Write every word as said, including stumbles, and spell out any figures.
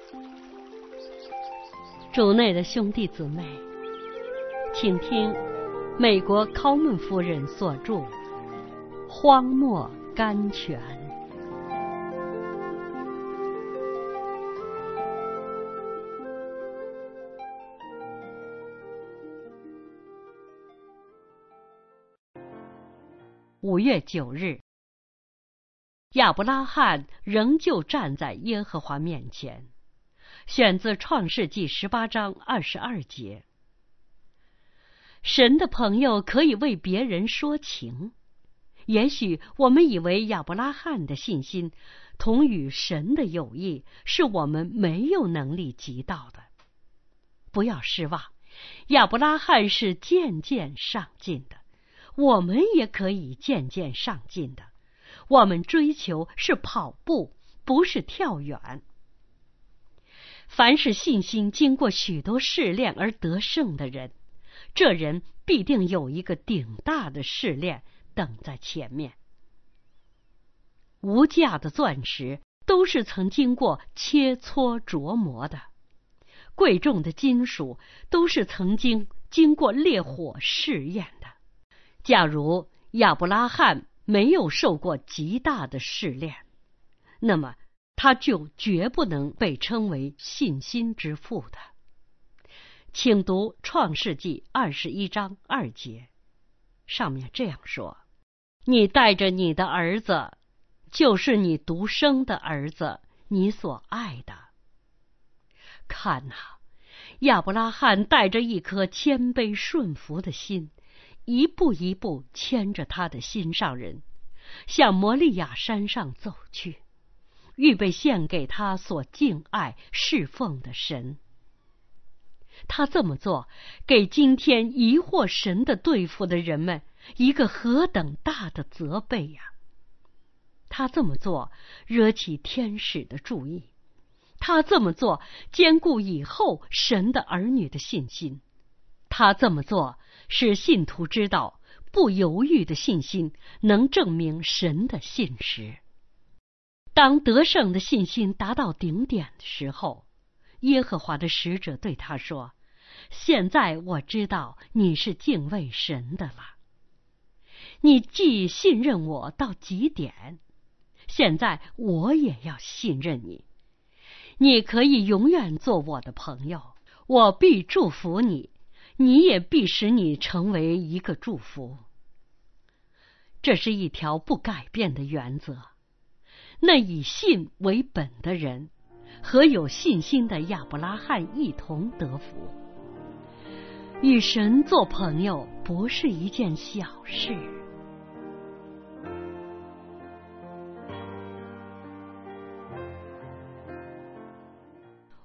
主内的兄弟姊妹，请听美国考门夫人所著《荒漠甘泉》。五月九日，亚伯拉罕仍旧站在耶和华面前。选自创世纪十八章二十二节。神的朋友可以为别人说情，也许我们以为亚伯拉罕的信心同与神的友谊是我们没有能力及到的。不要失望，亚伯拉罕是渐渐上进的，我们也可以渐渐上进的。我们追求是跑步，不是跳远。凡是信心经过许多试炼而得胜的人，这人必定有一个顶大的试炼等在前面。无价的钻石都是曾经过切磋琢磨的，贵重的金属都是曾经经过烈火试验的。假如亚伯拉罕没有受过极大的试炼，那么他就绝不能被称为信心之父的。请读创世纪二十一章二节，上面这样说：你带着你的儿子，就是你独生的儿子，你所爱的。看哪，亚伯拉罕带着一颗谦卑顺服的心，一步一步牵着他的心上人，向摩利亚山上走去，预备献给他所敬爱侍奉的神。他这么做，给今天疑惑神的对付的人们一个何等大的责备呀！他这么做，惹起天使的注意。他这么做，兼顾以后神的儿女的信心。他这么做，使信徒知道，不犹豫的信心能证明神的信实。当得胜的信心达到顶点的时候，耶和华的使者对他说：现在我知道你是敬畏神的了。你既信任我到极点，现在我也要信任你。你可以永远做我的朋友，我必祝福你，你也必使你成为一个祝福。这是一条不改变的原则。那以信为本的人，和有信心的亚伯拉罕一同得福。与神做朋友不是一件小事。